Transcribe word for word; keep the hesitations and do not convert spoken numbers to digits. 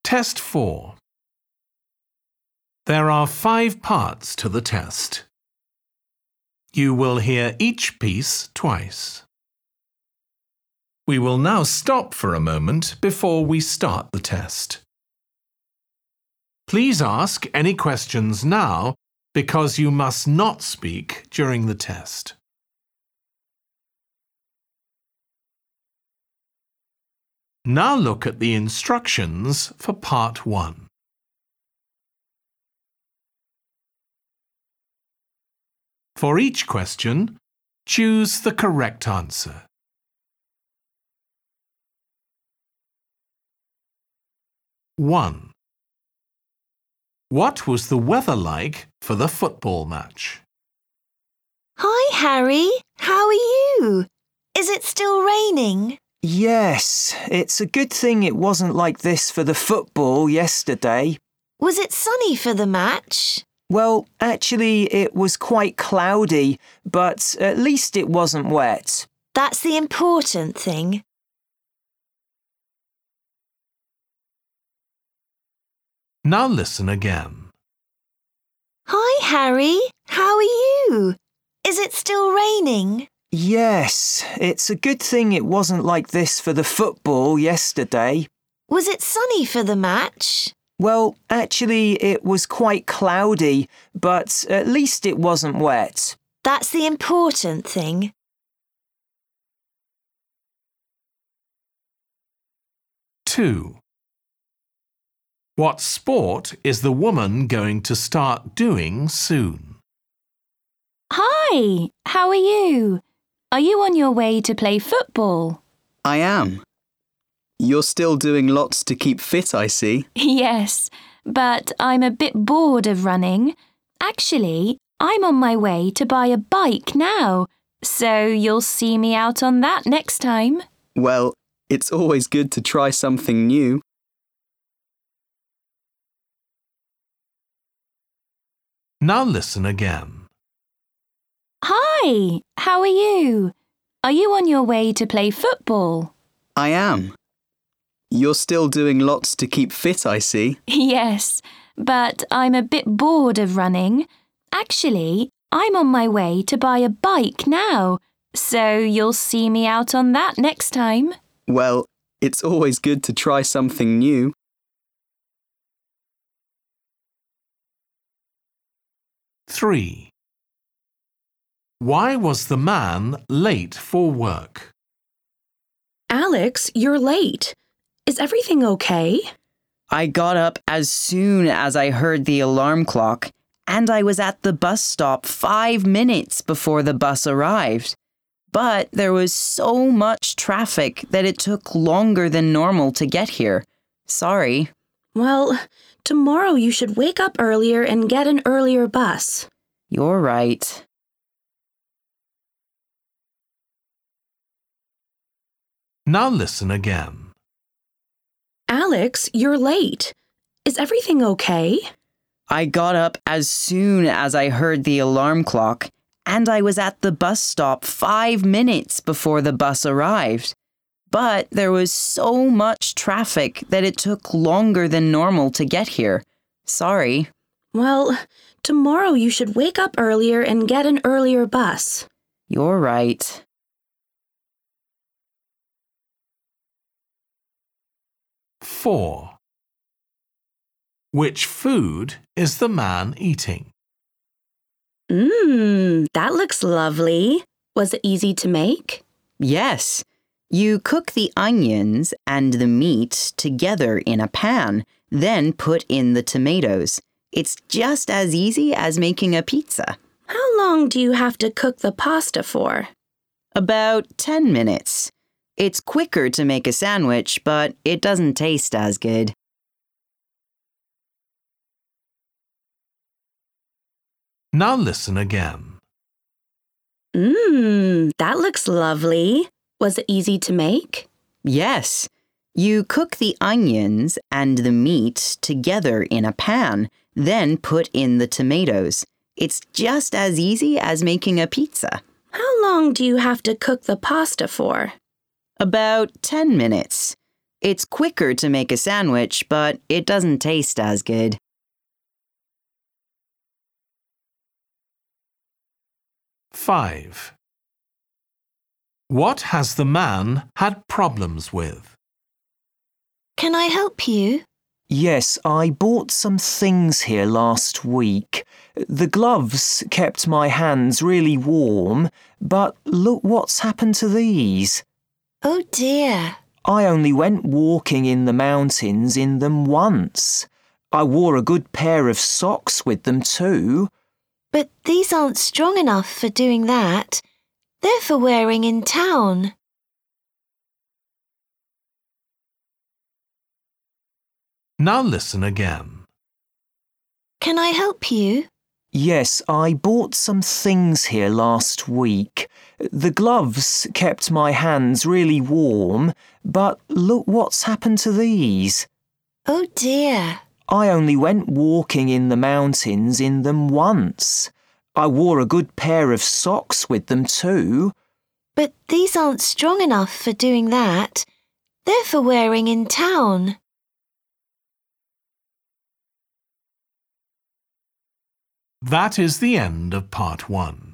Test four. There are five parts to the test. You will hear each piece twice. We will now stop for a moment before we start the test. Please ask any questions now because you must not speak during the test. Now look at the instructions for part one. For each question, choose the correct answer. one. What was the weather like for the football match? Hi, Harry. How are you? Is it still raining? Yes, it's a good thing it wasn't like this for the football yesterday. Was it sunny for the match? Well, actually, it was quite cloudy, but at least it wasn't wet. That's the important thing. Now listen again. Hi, Harry. How are you? Is it still raining? Yes, it's a good thing it wasn't like this for the football yesterday. Was it sunny for the match? Well, actually, it was quite cloudy, but at least it wasn't wet. That's the important thing. two. What sport is the woman going to start doing soon? Hi, how are you? Are you on your way to play football? I am. You're still doing lots to keep fit, I see. Yes, but I'm a bit bored of running. Actually, I'm on my way to buy a bike now, so you'll see me out on that next time. Well, it's always good to try something new. Now listen again. Hi, how are you? Are you on your way to play football? I am. You're still doing lots to keep fit, I see. Yes, but I'm a bit bored of running. Actually, I'm on my way to buy a bike now, so you'll see me out on that next time. Well, it's always good to try something new. three. Why was the man late for work? Alex, you're late. Is everything okay? I got up as soon as I heard the alarm clock, and I was at the bus stop five minutes before the bus arrived. But there was so much traffic that it took longer than normal to get here. Sorry. Well, tomorrow you should wake up earlier and get an earlier bus. You're right. Now listen again. Alex, you're late. Is everything okay? I got up as soon as I heard the alarm clock, and I was at the bus stop five minutes before the bus arrived. But there was so much traffic that it took longer than normal to get here. Sorry. Well, tomorrow you should wake up earlier and get an earlier bus. You're right. four. Which food is the man eating? Mmm, that looks lovely. Was it easy to make? Yes. You cook the onions and the meat together in a pan, then put in the tomatoes. It's just as easy as making a pizza. How long do you have to cook the pasta for? About ten minutes. It's quicker to make a sandwich, but it doesn't taste as good. Now listen again. Mmm, that looks lovely. Was it easy to make? Yes. You cook the onions and the meat together in a pan, then put in the tomatoes. It's just as easy as making a pizza. How long do you have to cook the pasta for? About ten minutes. It's quicker to make a sandwich, but it doesn't taste as good. five. What has the man had problems with? Can I help you? Yes, I bought some things here last week. The gloves kept my hands really warm, but look what's happened to these. Oh dear. I only went walking in the mountains in them once. I wore a good pair of socks with them too. But these aren't strong enough for doing that. They're for wearing in town. Now listen again. Can I help you? Yes, I bought some things here last week. The gloves kept my hands really warm, but look what's happened to these. Oh dear. I only went walking in the mountains in them once. I wore a good pair of socks with them too. But these aren't strong enough for doing that. They're for wearing in town. That is the end of part one.